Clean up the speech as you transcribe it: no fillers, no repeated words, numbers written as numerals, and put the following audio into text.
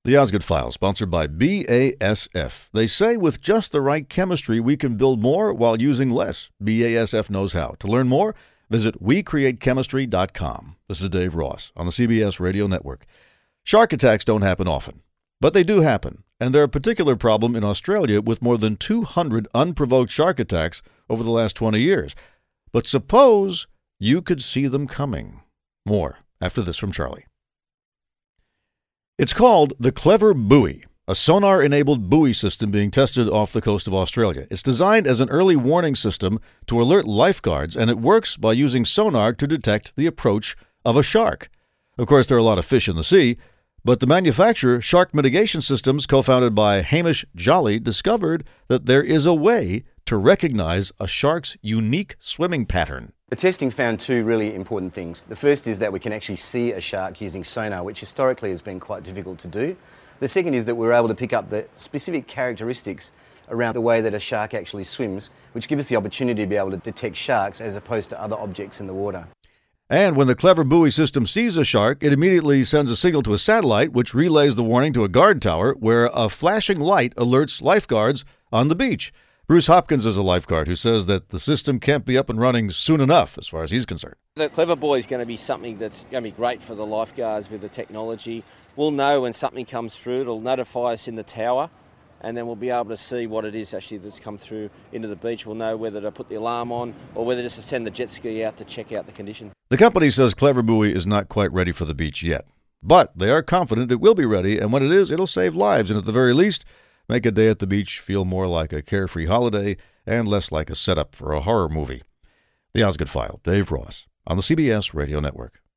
The Osgood File, sponsored by BASF. They say with just the right chemistry, we can build more while using less. BASF knows how. To learn more, visit WeCreateChemistry.com. This is Dave Ross on the CBS Radio Network. Shark attacks don't happen often, but they do happen. And they're a particular problem in Australia with more than 200 unprovoked shark attacks over the last 20 years. But suppose you could see them coming. More after this from Charlie. It's called the Clever Buoy, a sonar-enabled buoy system being tested off the coast of Australia. It's designed as an early warning system to alert lifeguards, and it works by using sonar to detect the approach of a shark. Of course, there are a lot of fish in the sea, but the manufacturer, Shark Mitigation Systems, co-founded by Hamish Jolly, discovered that there is a way to recognize a shark's unique swimming pattern. The testing found two really important things. The first is that we can actually see a shark using sonar, which historically has been quite difficult to do. The second is that we were able to pick up the specific characteristics around the way that a shark actually swims, which give us the opportunity to be able to detect sharks as opposed to other objects in the water. And when the Clever Buoy system sees a shark, it immediately sends a signal to a satellite, which relays the warning to a guard tower, where a flashing light alerts lifeguards on the beach. Bruce Hopkins is a lifeguard who says that the system can't be up and running soon enough, as far as he's concerned. The Clever Buoy is going to be something that's going to be great for the lifeguards with the technology. We'll know when something comes through, it'll notify us in the tower, and then we'll be able to see what it is actually that's come through into the beach. We'll know whether to put the alarm on or whether just to send the jet ski out to check out the condition. The company says Clever Buoy is not quite ready for the beach yet, but they are confident it will be ready, and when it is, it'll save lives, and at the very least, make a day at the beach feel more like a carefree holiday and less like a setup for a horror movie. The Osgood File, Dave Ross, on the CBS Radio Network.